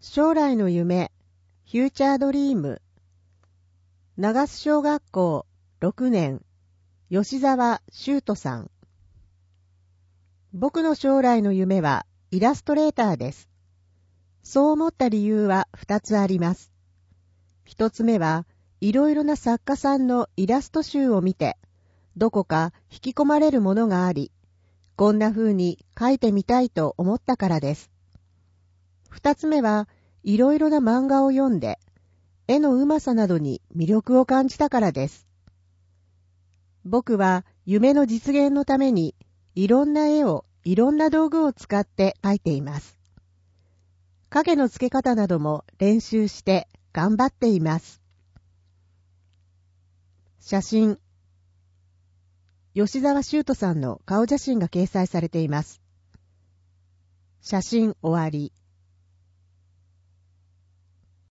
将来の夢、フューチャードリーム。長須小学校6年、吉沢修斗さん。僕の将来の夢はイラストレーターです。そう思った理由は2つあります。1つ目は、いろいろな作家さんのイラスト集を見て、どこか引き込まれるものがあり、こんな風に描いてみたいと思ったからです。2つ目は、いろいろな漫画を読んで、絵のうまさなどに魅力を感じたからです。僕は夢の実現のために、いろんな絵をいろんな道具を使って描いています。影の付け方なども練習して頑張っています。写真。吉沢修斗さんの顔写真が掲載されています。写真終わり。